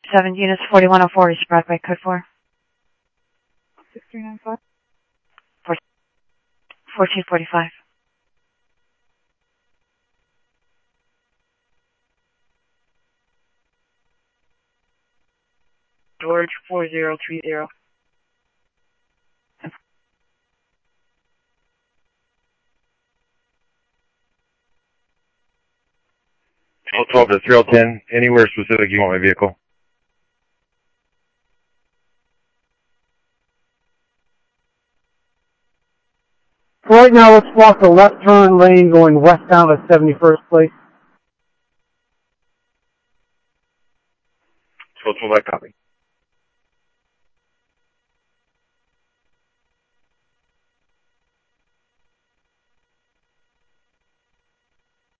7 units, 4104 East Broadway, code 4. 6395. 1445. George 4030. Channel 12 to 3010. Anywhere specific you want my vehicle? Right now, let's walk the left turn lane going westbound at 71st Place. 1212, I copy.